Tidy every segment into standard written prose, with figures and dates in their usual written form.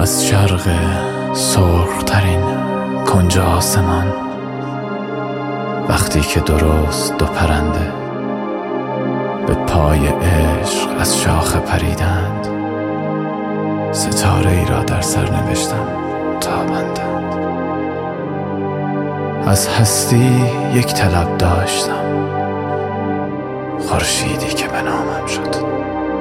از شرق سرخ‌ترین کنج آسمان، وقتی که درست دو پرنده به پای عشق از شاخه پریدند، ستاره ای را در سر نوشتم تاباندند. از هستی یک طلب داشتم، خورشیدی که به نامم شد.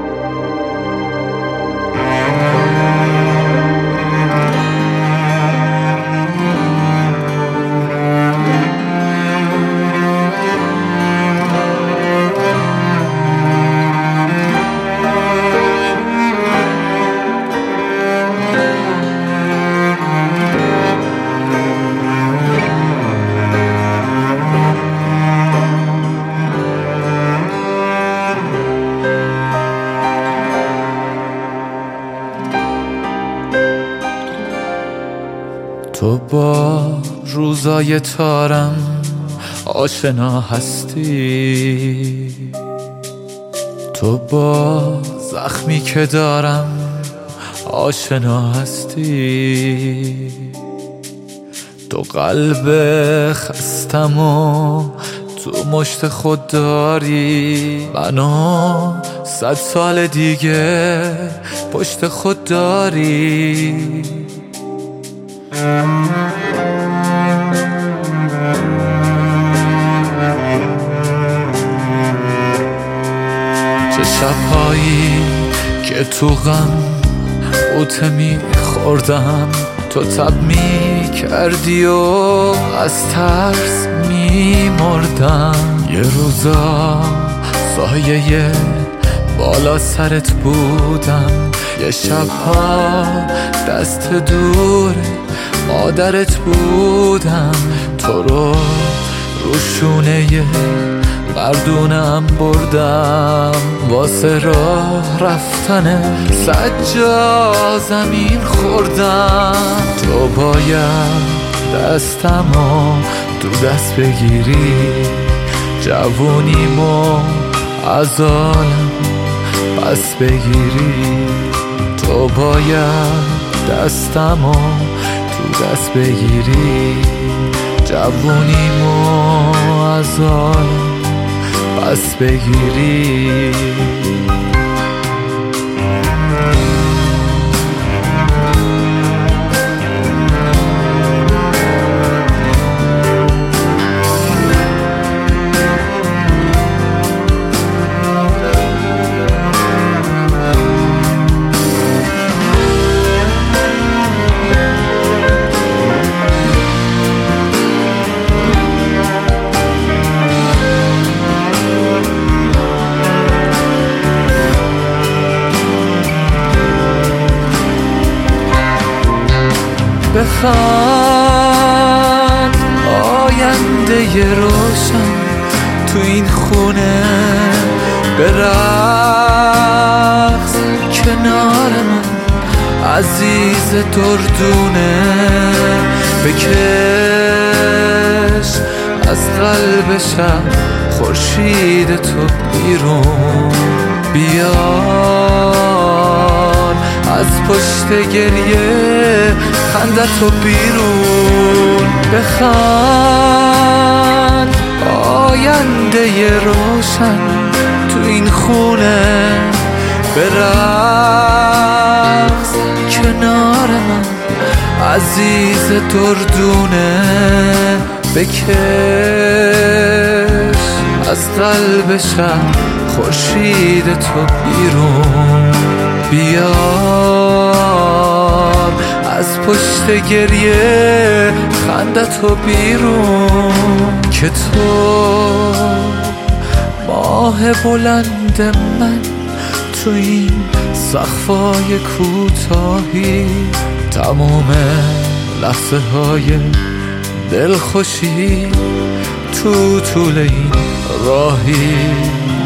تو با روزای تارم آشنا هستی، تو با زخمی که دارم آشنا هستی. تو قلب خستم و تو مشت خود داری، منو 100 سال دیگه پشت خود داری. چه شبهایی که تو غم غوطه میخوردم، تو تب میکردی و از ترس میمردم. یه روزا سایه بالا سرت بودم، یه شبها دست دور مادرت بودم. تو رو روشونه مردونم بردم، واسه راه رفتن 100 جا زمین خوردم. تو باید دستمو تو دست بگیری، جوونیمو از عالم پس بگیری. تو باید دستمو تو دست بگیری، جوونیمو از عالم پس بگیری. بخوان آینده روشن تو این خونه، به رقص کنار من عزیز دردونه. بکش از قلب شب خورشید تو بیرون، بیار از پشت گریه خندتو بیرون. بخند آینده روشن تو این خونه، به رقص کنار من عزیز دردونه. بکش از قلب شب خورشید تو بیرون، بیار از پشت گریه خندتو بیرون. که تو ماه بلند من تو این سقفای کوتاهی، تمام لحظه های دلخوشی تو طول این راهی.